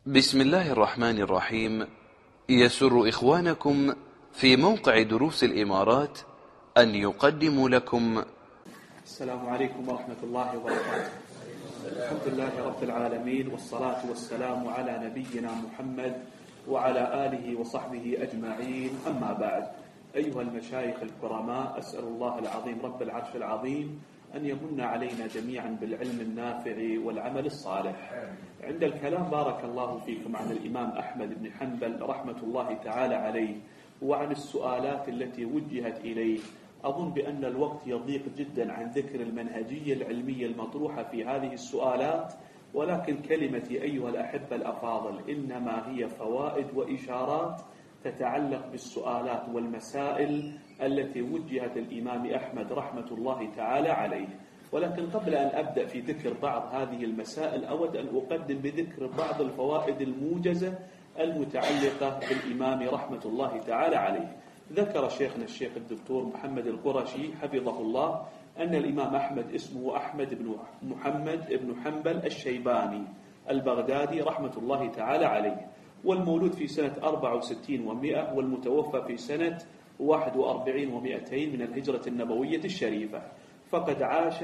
بسم الله الرحمن الرحيم. يسر إخوانكم في موقع دروس الإمارات أن يقدموا لكم السلام عليكم ورحمة الله وبركاته. الحمد لله رب العالمين، والصلاة والسلام على نبينا محمد وعلى آله وصحبه أجمعين، أما بعد. أيها المشايخ الكرماء، أسأل الله العظيم رب العرش العظيم أن يمن علينا جميعا بالعلم النافع والعمل الصالح. عند الكلام بارك الله فيكم عن الإمام أحمد بن حنبل رحمة الله تعالى عليه، وعن السؤالات التي وجهت إليه، أظن بأن الوقت يضيق جدا عن ذكر المنهجية العلمية المطروحة في هذه السؤالات، ولكن كلمتي أيها الأحبة الأفاضل إنما هي فوائد وإشارات تتعلق بالسؤالات والمسائل التي وجهت الإمام أحمد رحمة الله تعالى عليه. ولكن قبل أن أبدأ في ذكر بعض هذه المسائل، أود أن أقدم بذكر بعض الفوائد الموجزة المتعلقة بالإمام رحمة الله تعالى عليه. ذكر شيخنا الشيخ الدكتور محمد القرشي حفظه الله أن الإمام أحمد اسمه أحمد بن محمد بن حنبل الشيباني البغدادي رحمة الله تعالى عليه، والمولود في سنة 64 و100، والمتوفى في سنة 41 و200 من الهجرة النبوية الشريفة، فقد عاش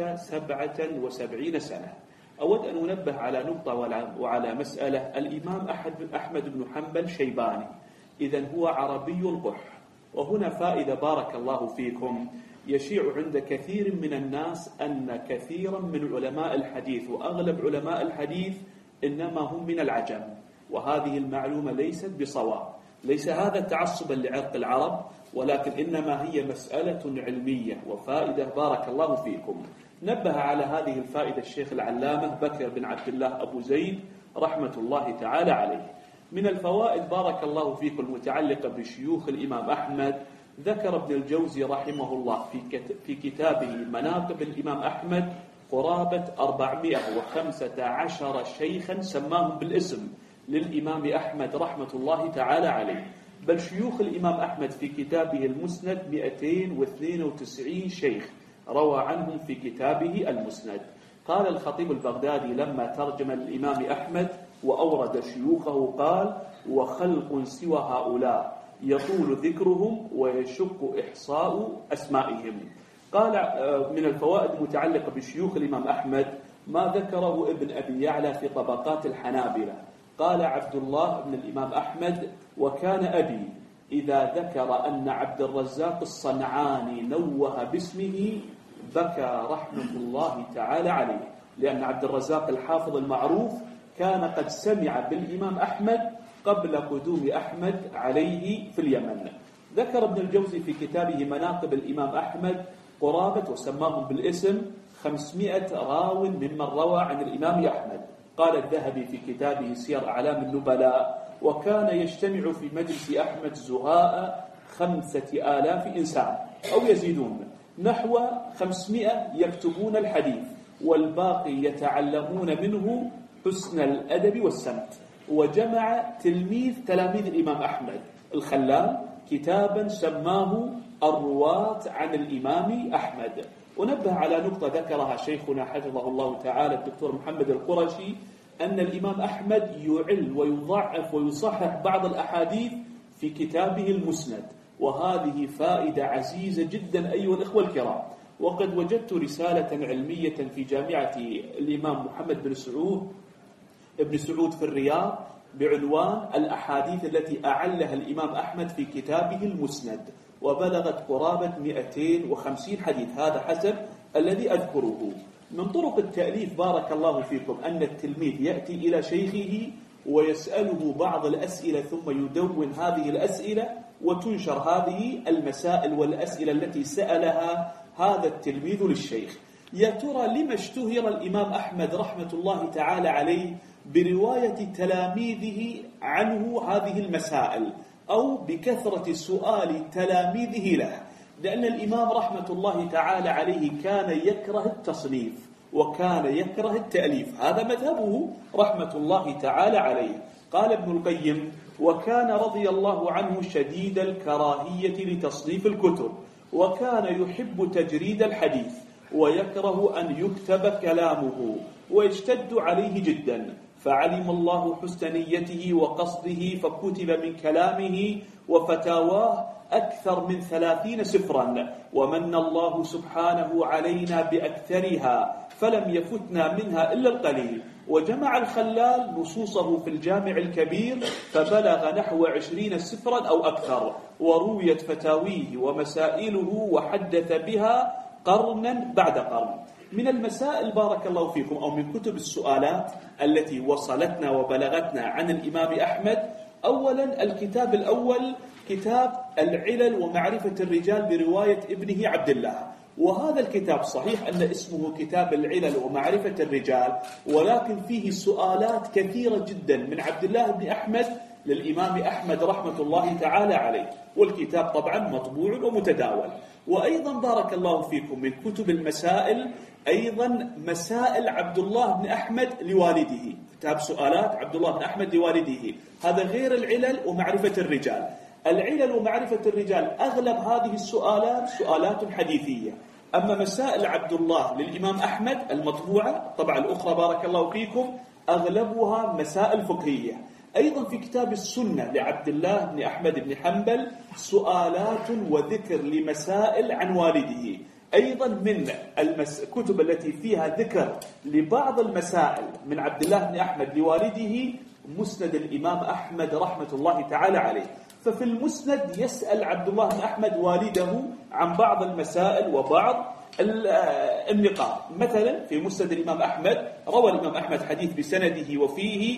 77 سنة. أود أن أنبه على نقطة وعلى مسألة. الإمام أحمد بن حنبل شيباني، إذن هو عربي القح. وهنا فائدة بارك الله فيكم. يشيع عند كثير من الناس أن كثيرا من علماء الحديث وأغلب علماء الحديث إنما هم من العجم، وهذه المعلومة ليست بصواب. ليس هذا تعصبا لعرق العرب، ولكن إنما هي مسألة علمية وفائدة بارك الله فيكم. نبه على هذه الفائدة الشيخ العلامة بكر بن عبد الله أبو زيد رحمة الله تعالى عليه. من الفوائد بارك الله فيكم المتعلقة بشيوخ الإمام أحمد، ذكر ابن الجوزي رحمه الله في كتابه مناقب الإمام أحمد قرابة 415 شيخا سماهم بالاسم للإمام أحمد رحمة الله تعالى عليه. بل شيوخ الإمام أحمد في كتابه المسند 292 شيخ روى عنهم في كتابه المسند. قال الخطيب البغدادي لما ترجم الإمام أحمد وأورد شيوخه قال: وخلق سوى هؤلاء يطول ذكرهم ويشق إحصاء أسمائهم. قال من الفوائد المتعلقة بشيوخ الإمام أحمد ما ذكره ابن أبي يعلى في طبقات الحنابلة. قال عبد الله بن الإمام أحمد: وكان أبي إذا ذكر أن عبد الرزاق الصنعاني نوه باسمه بكى رحمة الله تعالى عليه، لأن عبد الرزاق الحافظ المعروف كان قد سمع بالإمام أحمد قبل قدوم أحمد عليه في اليمن. ذكر ابن الجوزي في كتابه مناقب الإمام أحمد قرابة، وسماهم بالاسم، 500 راو ممن روى عن الإمام أحمد. قال الذهبي في كتابه سير أعلام النبلاء: وكان يجتمع في مجلس أحمد زهاء 5000 إنسان أو يزيدون، نحو 500 يكتبون الحديث، والباقي يتعلمون منه حسن الأدب والسمت. وجمع تلاميذ الإمام أحمد الخلال كتابا سماه الرواة عن الإمام أحمد. ونبه على نقطة ذكرها شيخنا حفظه الله تعالى الدكتور محمد القرشي، أن الإمام أحمد يعل ويضعف ويصحح بعض الأحاديث في كتابه المسند، وهذه فائدة عزيزة جدا أيها الإخوة الكرام. وقد وجدت رسالة علمية في جامعة الإمام محمد ابن سعود في الرياض بعنوان الأحاديث التي أعلها الإمام أحمد في كتابه المسند، وبلغت قرابة 250 حديث، هذا حسب الذي أذكره. من طرق التأليف بارك الله فيكم أن التلميذ يأتي إلى شيخه ويسأله بعض الأسئلة، ثم يدون هذه الأسئلة وتنشر هذه المسائل والأسئلة التي سألها هذا التلميذ للشيخ. يا ترى لما اشتهر الإمام أحمد رحمة الله تعالى عليه برواية تلاميذه عنه هذه المسائل، أو بكثرة سؤال تلاميذه له؟ لأن الإمام رحمة الله تعالى عليه كان يكره التصنيف وكان يكره التأليف، هذا مذهبه رحمة الله تعالى عليه. قال ابن القيم: وكان رضي الله عنه شديد الكراهية لتصنيف الكتب، وكان يحب تجريد الحديث، ويكره أن يكتب كلامه، ويشتد عليه جدا، فعلم الله حسن نيته وقصده فكتب من كلامه وفتاواه أكثر من 30 سفرا، ومن الله سبحانه علينا بأكثرها فلم يفتنا منها إلا القليل. وجمع الخلال نصوصه في الجامع الكبير فبلغ نحو 20 سفرا أو أكثر، ورويت فتاويه ومسائله وحدث بها قرنا بعد قرن. من المسائل بارك الله فيكم أو من كتب السؤالات التي وصلتنا وبلغتنا عن الإمام أحمد، أولا الكتاب الأول كتاب العلل ومعرفة الرجال برواية ابنه عبد الله. وهذا الكتاب صحيح أن اسمه كتاب العلل ومعرفة الرجال، ولكن فيه سؤالات كثيرة جدا من عبد الله بن أحمد للإمام أحمد رحمة الله تعالى عليه، والكتاب طبعا مطبوع ومتداول. وأيضا بارك الله فيكم من كتب المسائل أيضا مسائل عبد الله بن أحمد لوالده، كتاب سؤالات عبد الله بن أحمد لوالده، هذا غير العلل ومعرفة الرجال. العلل ومعرفة الرجال أغلب هذه السؤالات سؤالات حديثية، أما مسائل عبد الله للإمام أحمد المطبوعة طبعا الأخرى بارك الله فيكم أغلبها مسائل فقهية. أيضا في كتاب السنة لعبد الله بن أحمد بن حنبل سؤالات وذكر لمسائل عن والده. أيضا من الكتب التي فيها ذكر لبعض المسائل من عبد الله بن أحمد لوالده مسند الإمام أحمد رحمة الله تعالى عليه. ففي المسند يسأل عبد الله بن أحمد والده عن بعض المسائل وبعض النقاط. مثلا في مسند الإمام أحمد روى الإمام أحمد حديث بسنده وفيه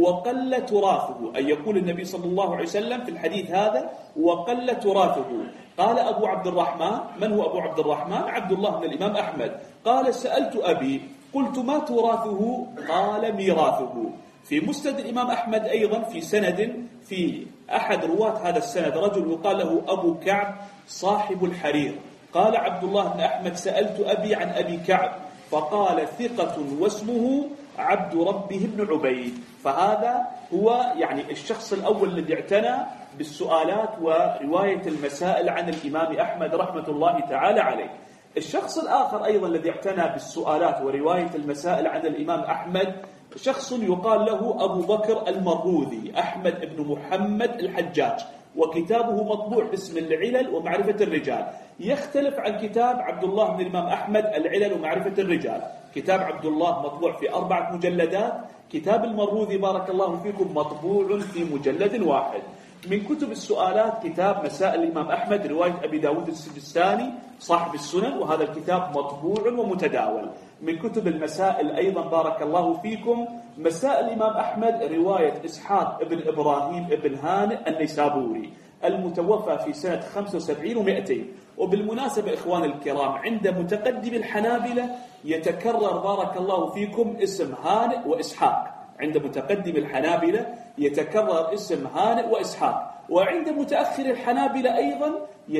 وقل تراثه، أي يقول النبي صلى الله عليه وسلم في الحديث هذا وقل تراثه. قال أبو عبد الرحمن، من هو أبو عبد الرحمن؟ عبد الله بن الإمام أحمد. قال سألت أبي قلت ما تراثه؟ قال ميراثه. في مسند الإمام أحمد أيضا في سند في أحد رواة هذا السند رجل يقال له أبو كعب صاحب الحرير. قال عبد الله بن أحمد سألت أبي عن أبي كعب فقال ثقة واسمه عبد ربه بن عبيد. فهذا هو يعني الشخص الأول الذي اعتنى بالسؤالات ورواية المسائل عن الإمام أحمد رحمة الله تعالى عليه. الشخص الآخر أيضا الذي اعتنى بالسؤالات ورواية المسائل عن الإمام أحمد شخص يقال له أبو بكر المروذي أحمد بن محمد الحجاج، وكتابه مطبوع باسم العلل ومعرفة الرجال. يختلف عن كتاب عبد الله بن الإمام أحمد العلل ومعرفة الرجال. كتاب عبد الله مطبوع في 4 مجلدات، كتاب المروذي بارك الله فيكم مطبوع في مجلد واحد. من كتب السؤالات كتاب مسائل الإمام أحمد رواية أبي داود السجستاني صاحب السنن، وهذا الكتاب مطبوع ومتداول. من كتب المسائل أيضا بارك الله فيكم مسائل الإمام أحمد رواية إسحاق ابن إبراهيم ابن هانئ النيسابوري المتوفى في سنة 75 و200. وبالمناسبة إخوان الكرام عند متقدم الحنابلة يتكرر بارك الله فيكم اسم هانئ وإسحاق، عند متقدم الحنابلة يتكرر اسم هانئ وإسحاق، وعند متأخر الحنابلة أيضا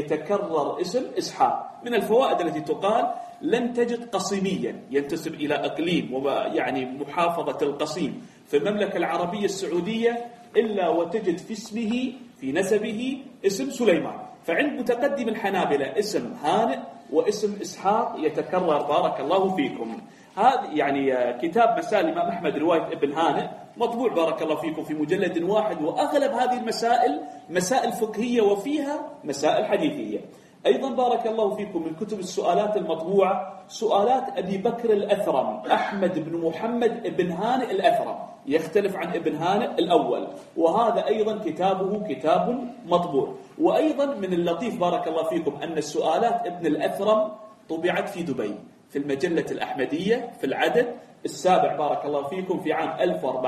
يتكرر اسم إسحاق. من الفوائد التي تقال لن تجد قصيميا ينتسب إلى أقليم ويعني محافظة القصيم في المملكة العربية السعودية إلا وتجد في اسمه في نسبه اسم سليمان. فعند متقدم الحنابلة اسم هانئ واسم إسحاق يتكرر بارك الله فيكم. هذا يعني كتاب مسائل الإمام أحمد رواية ابن هانئ مطبوع بارك الله فيكم في مجلد واحد، وأغلب هذه المسائل مسائل فقهية وفيها مسائل حديثية. أيضا بارك الله فيكم من كتب السؤالات المطبوعة سؤالات أبي بكر الأثرم أحمد بن محمد بن هانئ الأثرم، يختلف عن ابن هانئ الأول، وهذا أيضا كتابه كتاب مطبوع. وأيضا من اللطيف بارك الله فيكم أن السؤالات ابن الأثرم طبعت في دبي في المجلة الأحمدية في العدد 7 بارك الله فيكم في عام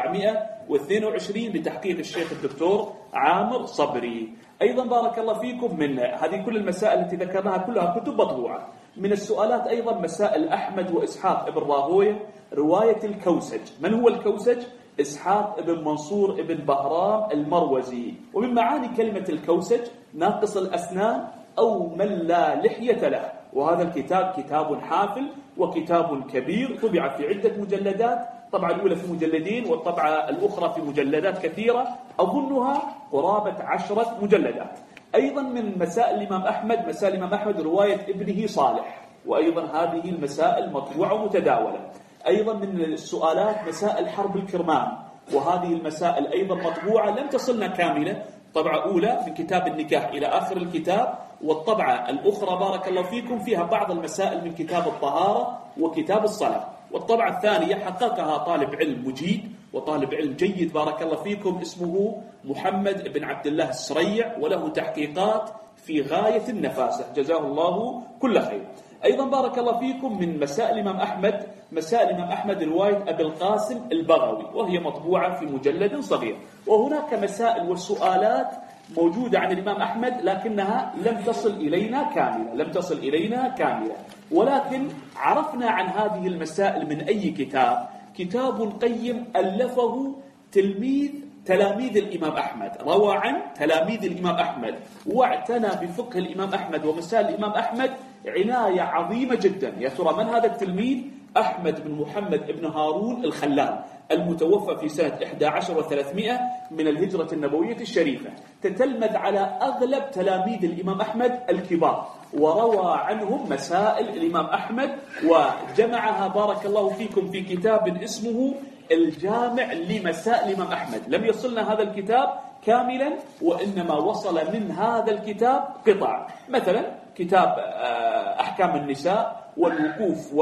1422 بتحقيق الشيخ الدكتور عامر صبري. أيضا بارك الله فيكم من هذه كل المسائل التي ذكرناها كلها كتب مطبوعة. من السؤالات أيضا مسائل أحمد وإسحاق ابن راهويه رواية الكوسج. من هو الكوسج؟ إسحاق ابن منصور ابن بهرام المروزي. ومن معاني كلمة الكوسج ناقص الأسنان أو من لا لحية له. وهذا الكتاب كتاب حافل وكتاب كبير طبع في عدة مجلدات، طبعا الأولى في مجلدين والطبعة الأخرى في مجلدات كثيرة أظنها قرابة 10 مجلدات. أيضا من مسائل الإمام أحمد مسائل الإمام أحمد رواية ابنه صالح، وأيضا هذه المسائل مطبوعة ومتداولة. أيضا من السؤالات مسائل حرب الكرمان وهذه المسائل أيضا مطبوعة لم تصلنا كاملة، طبعة أولى من كتاب النكاح إلى آخر الكتاب، والطبعة الأخرى بارك الله فيكم فيها بعض المسائل من كتاب الطهارة وكتاب الصلاة. والطبعة الثانية حققها طالب علم مجيد وطالب علم جيد بارك الله فيكم، اسمه محمد بن عبد الله السريع، وله تحقيقات في غاية النفاسة، جزاه الله كل خير. أيضا بارك الله فيكم من مسائل الإمام أحمد، مسائل الإمام أحمد رواية أبي القاسم البغوي، وهي مطبوعة في مجلد صغير. وهناك مسائل وسؤالات موجودة عن الإمام أحمد لكنها لم تصل إلينا كاملة، ولكن عرفنا عن هذه المسائل من أي كتاب؟ كتاب قيم ألفه تلاميذ الإمام أحمد، روى عن تلاميذ الإمام أحمد، واعتنى بفقه الإمام أحمد ومسائل الإمام أحمد عناية عظيمة جدا. يا ترى من هذا التلميذ؟ أحمد بن محمد بن هارون الخلال، المتوفى في سنة 11 و300 من الهجرة النبوية الشريفة. تتلمذ على أغلب تلاميذ الإمام أحمد الكبار، وروى عنهم مسائل الإمام أحمد، وجمعها بارك الله فيكم في كتاب اسمه الجامع لمسائل الإمام أحمد. لم يصلنا هذا الكتاب كاملا، وإنما وصل من هذا الكتاب قطع، مثلا كتاب أحكام النساء والوقوف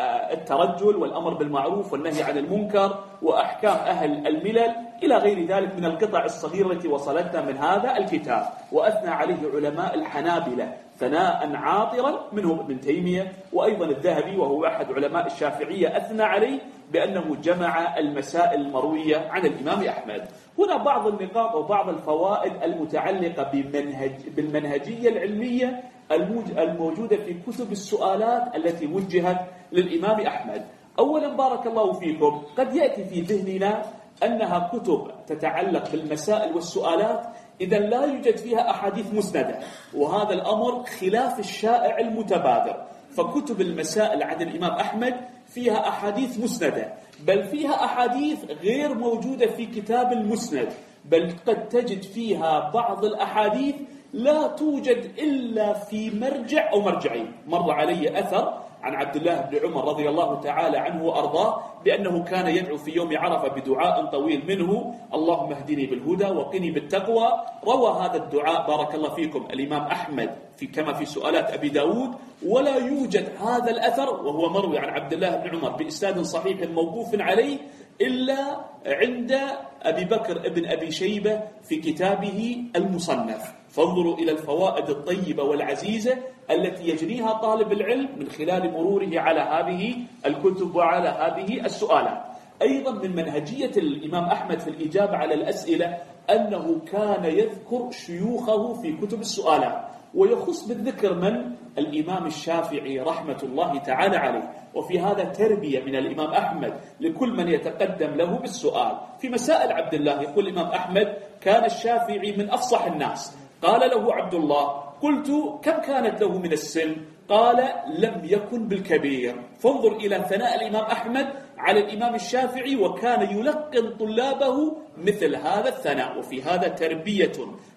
والترجل والأمر بالمعروف والنهي عن المنكر وأحكام أهل الملل إلى غير ذلك من القطع الصغيرة التي وصلتنا من هذا الكتاب. وأثنى عليه علماء الحنابلة ثناء عاطرا، منهم ابن تيمية وأيضا الذهبي وهو أحد علماء الشافعية، أثنى عليه بأنه جمع المسائل المروية عن الإمام أحمد. هنا بعض النقاط وبعض الفوائد المتعلقة بالمنهجية العلمية الموجودة في كتب السؤالات التي وجهت للإمام أحمد. أولا بارك الله فيكم، قد يأتي في ذهننا أنها كتب تتعلق بالمسائل والسؤالات إذا لا يوجد فيها أحاديث مسندة، وهذا الأمر خلاف الشائع المتبادر. فكتب المسائل عن الإمام أحمد فيها أحاديث مسندة، بل فيها أحاديث غير موجودة في كتاب المسند، بل قد تجد فيها بعض الأحاديث لا توجد إلا في مرجع أو مرجعين. مر علي أثر عن عبد الله بن عمر رضي الله تعالى عنه وأرضاه بأنه كان يدعو في يوم عرفة بدعاء طويل منه: اللهم اهدني بالهدى وقني بالتقوى. روى هذا الدعاء بارك الله فيكم الإمام أحمد كما في سؤالات أبي داود، ولا يوجد هذا الأثر وهو مروي عن عبد الله بن عمر بإسناد صحيح موقوف عليه إلا عند أبي بكر ابن أبي شيبة في كتابه المصنف. فانظروا إلى الفوائد الطيبة والعزيزة التي يجنيها طالب العلم من خلال مروره على هذه الكتب وعلى هذه السؤالات. أيضا من منهجية الإمام أحمد في الإجابة على الأسئلة أنه كان يذكر شيوخه في كتب السؤالات، ويخص بالذكر من؟ الإمام الشافعي رحمة الله تعالى عليه. وفي هذا تربية من الإمام أحمد لكل من يتقدم له بالسؤال. في مسائل عبد الله يقول الإمام أحمد: كان الشافعي من أفصح الناس. قال له عبد الله: قلت: كم كانت له من السن؟ قال: لم يكن بالكبير. فانظر إلى ثناء الإمام أحمد على الإمام الشافعي، وكان يلقن طلابه مثل هذا الثناء. وفي هذا تربية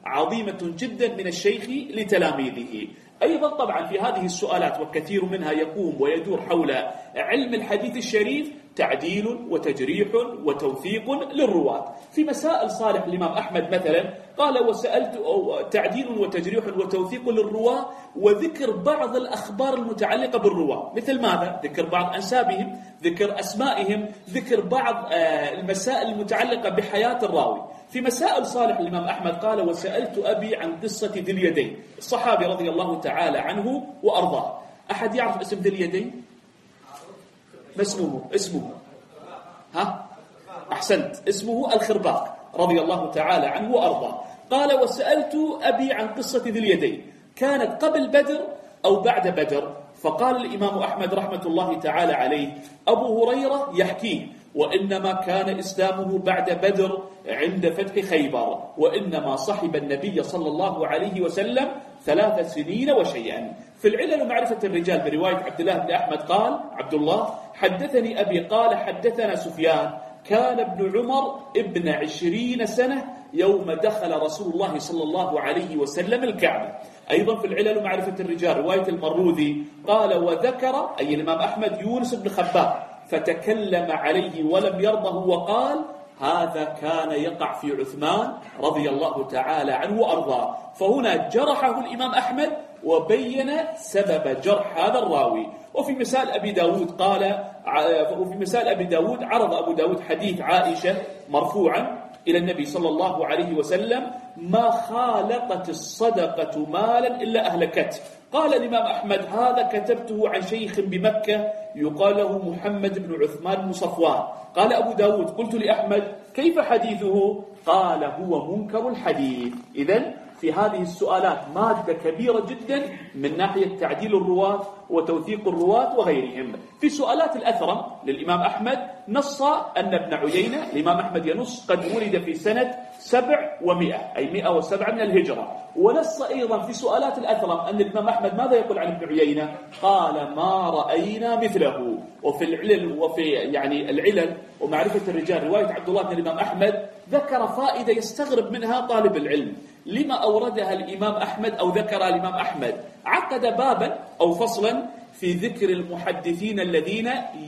عظيمة جدا من الشيخ لتلاميذه. أيضا طبعا في هذه السؤالات وكثير منها يقوم ويدور حول علم الحديث الشريف، تعديل وتجريح وتوثيق للرواة. في مسائل صالح الإمام أحمد مثلا قال: وسألت تعديل وتجريح وتوثيق للرواة، وذكر بعض الأخبار المتعلقة بالرواة. مثل ماذا؟ ذكر بعض أنسابهم، ذكر أسمائهم، ذكر بعض المسائل المتعلقة بحياة الراوي. في مسائل صالح الإمام أحمد قال: وسألت أبي عن قصة ذي اليدين، الصحابي رضي الله تعالى عنه وأرضاه. أحد يعرف اسم ذي اليدين؟ ما اسمه؟ ها؟ أحسنت، اسمه الخرباق رضي الله تعالى عنه وأرضاه. قال: وسألت أبي عن قصة ذي اليدين، كانت قبل بدر أو بعد بدر؟ فقال الإمام أحمد رحمة الله تعالى عليه: أبو هريرة يحكيه، وإنما كان إسلامه بعد بدر عند فتح خيبر، وإنما صحب النبي صلى الله عليه وسلم 3 سنين وشيئا. في العلل ومعرفة الرجال برواية عبد الله بن أحمد قال عبد الله: حدثني أبي قال حدثنا سفيان: كان ابن عمر ابن 20 سنة يوم دخل رسول الله صلى الله عليه وسلم الكعبة. أيضا في العلل ومعرفة الرجال رواية المروذي قال: وذكر أي الإمام أحمد يونس بن خباب فتكلم عليه ولم يرضه وقال: هذا كان يقع في عثمان رضي الله تعالى عنه وأرضاه. فهنا جرحه الإمام أحمد وبين سبب جرح هذا الراوي. وفي مثال أبي داود عرض أبو داود حديث عائشة مرفوعا إلى النبي صلى الله عليه وسلم: ما خالطت الصدقة مالا إلا أهلكته. قال الإمام أحمد: هذا كتبته عن شيخ بمكة يقال له محمد بن عثمان بن صفوان. قال أبو داود: قلت لأحمد: كيف حديثه؟ قال: هو منكر الحديث. إذن في هذه السؤالات مادة كبيرة جدا من ناحية تعديل الرواة وتوثيق الرواة وغيرهم. في سؤالات الأثرم للإمام أحمد نص أن ابن عيينة، الإمام أحمد ينص، قد ولد في سنة 700 أي 107 من الهجرة. ونص أيضا في سؤالات الأثرم أن الإمام أحمد ماذا يقول عن ابن عيينة؟ قال: ما رأينا مثله. وفي العلل ومعرفة الرجال رواية عبد الله بن الإمام أحمد ذكر فائدة يستغرب منها طالب العلم. لما أوردها الإمام أحمد أو ذكرها الإمام أحمد؟ عقد بابا أو فصلا في ذكر المحدثين الذين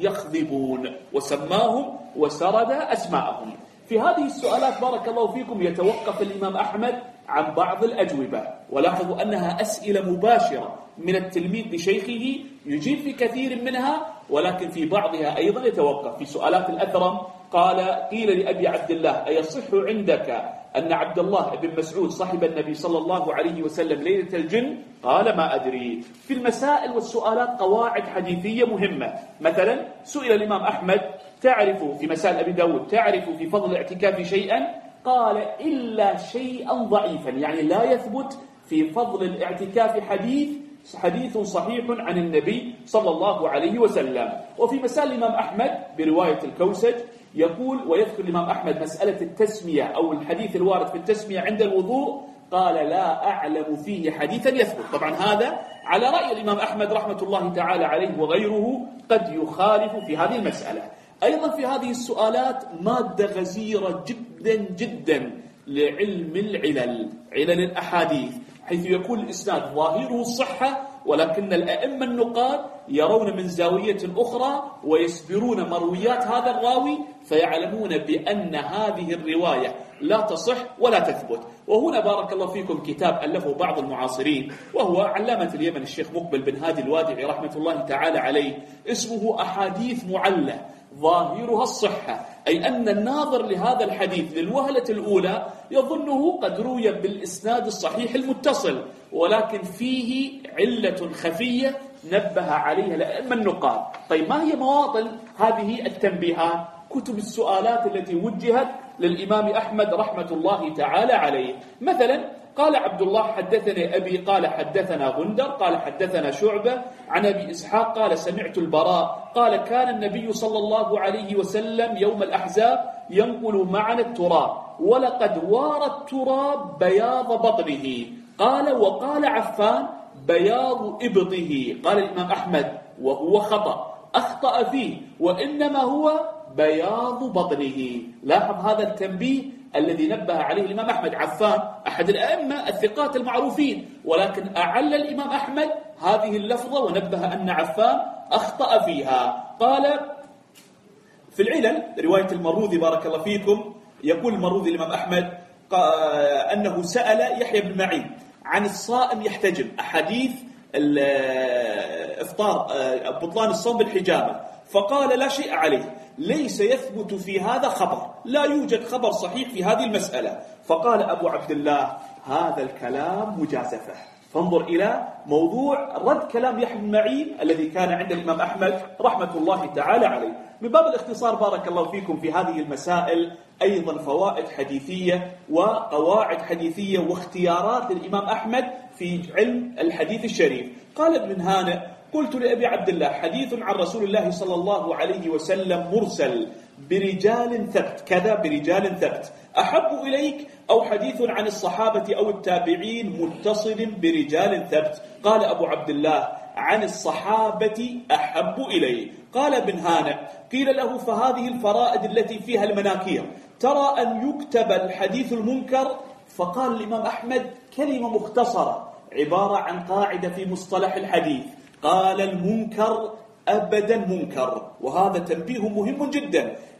يخذبون وسماهم وسرد أسماءهم. في هذه السؤالات بارك الله فيكم يتوقف الإمام أحمد عن بعض الأجوبة، ولاحظوا أنها أسئلة مباشرة من التلميذ لشيخه يجيب في كثير منها، ولكن في بعضها أيضا يتوقف. في سؤالات الأثرم قيل لأبي عبد الله: أيصح عندك أن عبد الله بن مسعود صحب النبي صلى الله عليه وسلم ليلة الجن؟ قال: ما أدري. في المسائل والسؤالات قواعد حديثية مهمة. مثلا سئل الإمام أحمد: تعرف في مسائل أبي داود تعرف في فضل الاعتكاف شيئا؟ قال: إلا شيئا ضعيفا، يعني لا يثبت في فضل الاعتكاف حديث صحيح عن النبي صلى الله عليه وسلم. وفي مسائل الإمام أحمد برواية الكوسج يقول ويذكر الإمام أحمد مسألة التسمية أو الحديث الوارد في التسمية عند الوضوء، قال: لا أعلم فيه حديثا يثبت. طبعا هذا على رأي الإمام أحمد رحمة الله تعالى عليه، وغيره قد يخالف في هذه المسألة. أيضا في هذه السؤالات مادة غزيرة جدا جدا لعلم علل الأحاديث، حيث يكون الإسناد ظاهره الصحة، ولكن الأئمة النقاد يرون من زاوية أخرى ويسبرون مرويات هذا الراوي، فيعلمون بأن هذه الرواية لا تصح ولا تثبت. وهنا بارك الله فيكم كتاب ألفه بعض المعاصرين، وهو علامة اليمن الشيخ مقبل بن هادي الوادعي رحمة الله تعالى عليه، اسمه أحاديث معلة ظاهرها الصحة، أي أن الناظر لهذا الحديث للوهلة الأولى يظنه قد روي بالإسناد الصحيح المتصل، ولكن فيه علة خفية نبه عليها الأئمة النقاد. طيب ما هي مواطن هذه التنبيهات؟ كتب السؤالات التي وجهت للإمام أحمد رحمة الله تعالى عليه. مثلا قال عبد الله: حدثني أبي قال حدثنا غندر قال حدثنا شعبة عن أبي إسحاق قال سمعت البراء قال: كان النبي صلى الله عليه وسلم يوم الأحزاب ينقل معنا التراب، ولقد وارى التراب بياض بطنه. قال: وقال عفان: بياض إبطه. قال الإمام أحمد: وهو خطأ، أخطأ فيه، وإنما هو بياض بطنه. لاحظ هذا التنبيه الذي نبه عليه الإمام أحمد. عفان أحد الأئمة الثقات المعروفين، ولكن أعل الإمام أحمد هذه اللفظة ونبه أن عفان أخطأ فيها. قال في العلل رواية المروذي بارك الله فيكم، يقول المروذي الإمام أحمد أنه سأل يحيى بن معين عن الصائم يحتجم، أحاديث إفطار بطلان الصوم بالحجامة، فقال: لا شيء عليه، ليس يثبت في هذا خبر، لا يوجد خبر صحيح في هذه المسألة. فقال أبو عبد الله: هذا الكلام مجازفة. فانظر إلى موضوع رد كلام يحيى بن معين الذي كان عند الإمام أحمد رحمة الله تعالى عليه. من باب الاختصار بارك الله فيكم في هذه المسائل أيضا فوائد حديثية وقواعد حديثية واختيارات للإمام أحمد في علم الحديث الشريف. قال ابن هانئ: قلت لأبي عبد الله: حديث عن رسول الله صلى الله عليه وسلم مرسل برجال ثبت كذا برجال ثبت أحب إليك، أو حديث عن الصحابة أو التابعين متصل برجال ثبت؟ قال أبو عبد الله: عن الصحابة أحب إلي. قال ابن هانئ: قيل له: فهذه الفرائد التي فيها المناكير ترى أن يكتب الحديث المنكر؟ فقال الإمام أحمد كلمة مختصرة عبارة عن قاعدة في مصطلح الحديث، قال: المنكر أبدا منكر. وهذا تنبيه مهم جدا.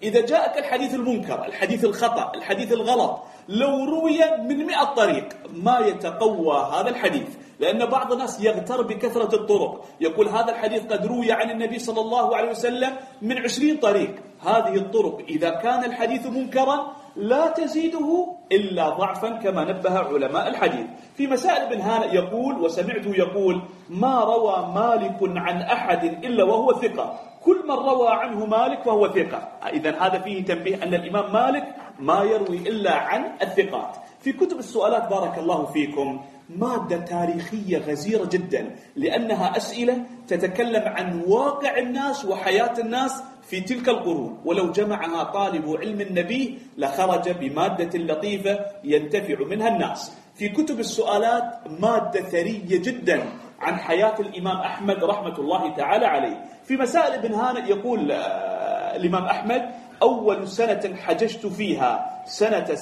إذا جاءك الحديث المنكر، الحديث الخطأ، الحديث الغلط، لو روي من 100 طريق ما يتقوى هذا الحديث، لأن بعض الناس يغتر بكثرة الطرق، يقول هذا الحديث قد روي عن النبي صلى الله عليه وسلم من 20 طريق. هذه الطرق إذا كان الحديث منكرا لا تزيده إلا ضعفا كما نبه علماء الحديث. في مسائل ابن هانئ يقول وسمعته يقول: ما روى مالك عن أحد إلا وهو ثقة، كل من روى عنه مالك وهو ثقة. إذن هذا فيه تنبيه أن الإمام مالك ما يروي إلا عن الثقات. في كتب السؤالات بارك الله فيكم مادة تاريخية غزيرة جدا، لأنها أسئلة تتكلم عن واقع الناس وحياة الناس في تلك القرون، ولو جمعها طالب علم النبي لخرج بمادة لطيفة ينتفع منها الناس. في كتب السؤالات مادة ثرية جدا عن حياة الإمام أحمد رحمة الله تعالى عليه. في مسائل ابن هانئ يقول الإمام أحمد: أول سنة حججت فيها سنة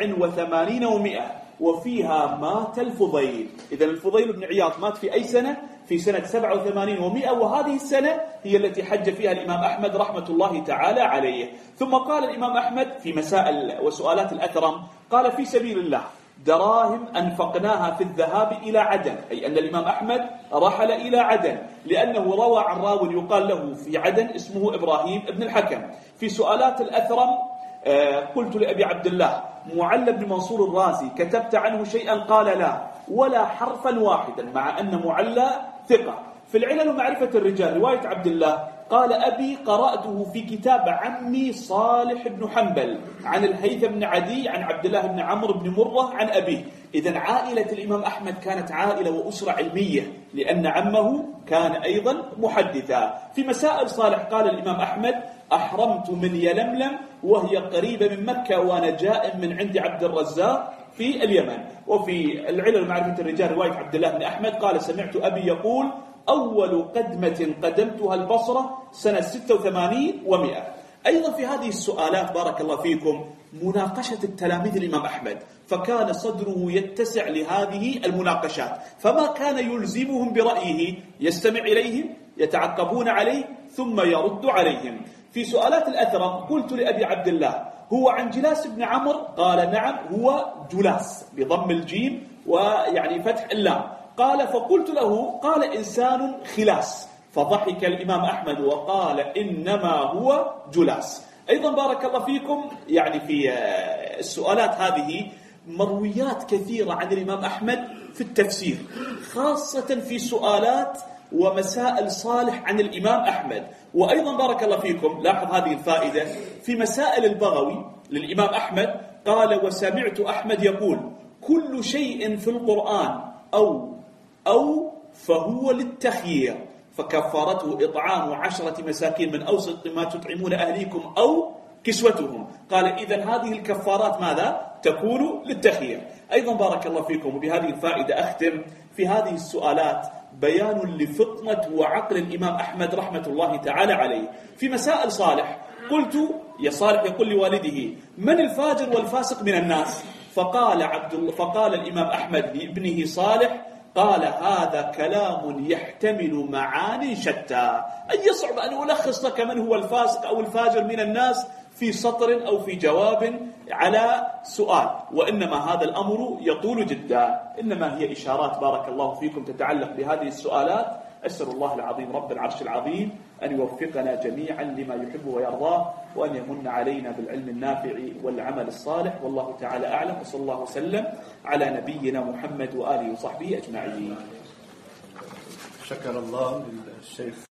87 و100، وفيها مات الفضيل. إذن الفضيل بن عياض مات في أي سنة؟ في سنة 87 و100، وهذه السنة هي التي حج فيها الإمام أحمد رحمة الله تعالى عليه. ثم قال الإمام أحمد في مسائل وسؤالات الأثرم، قال: في سبيل الله دراهم أنفقناها في الذهاب إلى عدن، أي أن الإمام أحمد رحل إلى عدن، لأنه روى عن راو يقال له في عدن اسمه إبراهيم بن الحكم. في سؤالات الأثرم قلت لأبي عبد الله معل بن منصور الرازي: كتبت عنه شيئا؟ قال: لا، ولا حرفا واحدا، مع أن معل ثقة. في العلل ومعرفة الرجال رواية عبد الله قال: أبي قرأته في كتاب عمي صالح بن حنبل عن الهيثم بن عدي عن عبد الله بن عمرو بن مرة عن أبيه. إذن عائلة الإمام أحمد كانت عائلة وأسرة علمية، لأن عمه كان أيضا محدثا. في مسائل صالح قال الإمام أحمد: أحرمت من يلملم وهي قريبة من مكة وأنا جاء من عند عبد الرزاق في اليمن. وفي العلل ومعرفة الرجال رواية عبد الله بن أحمد قال: سمعت أبي يقول: أول قدمة قدمتها البصرة سنة 86 و100. أيضا في هذه السؤالات بارك الله فيكم مناقشة التلاميذ الإمام أحمد، فكان صدره يتسع لهذه المناقشات، فما كان يلزمهم برأيه، يستمع إليهم، يتعقبون عليه ثم يرد عليهم. في سؤالات الأثرم قلت لأبي عبد الله: هو عن جلاس بن عمرو؟ قال: نعم، هو جلاس بضم الجيم ويعني فتح اللام. قال: فقلت له: قال إنسان خلاس. فضحك الإمام أحمد وقال: إنما هو جلاس. أيضا بارك الله فيكم يعني في السؤالات هذه مرويات كثيرة عن الإمام أحمد في التفسير، خاصة في سؤالات ومسائل صالح عن الإمام أحمد. وأيضا بارك الله فيكم لاحظ هذه الفائدة في مسائل البغوي للإمام أحمد قال: وسمعت أحمد يقول: كل شيء في القرآن أو فهو للتخيير، فكفارته إطعام 10 مساكين من أوسط ما تطعمون أهليكم أو كسوتهم. قال: إذن هذه الكفارات ماذا؟ تكون للتخيير. أيضا بارك الله فيكم وبهذه الفائدة أختم، في هذه السؤالات بيان لفطنة وعقل الإمام أحمد رحمة الله تعالى عليه. في مسائل صالح قلت: يا صالح يقول لوالده: من الفاجر والفاسق من الناس؟ فقال الإمام أحمد لابنه صالح: قال: هذا كلام يحتمل معاني شتى، أي يصعب أن ألخص لك من هو الفاسق أو الفاجر من الناس في سطر أو في جواب على سؤال، وإنما هذا الأمر يطول جدا. إنما هي إشارات بارك الله فيكم تتعلق بهذه السؤالات. أسأل الله العظيم رب العرش العظيم أن يوفقنا جميعا لما يحب ويرضاه، وأن يمن علينا بالعلم النافع والعمل الصالح. والله تعالى أعلم، وصلى الله وسلم على نبينا محمد وآله وصحبه أجمعين. شكر الله للشيخ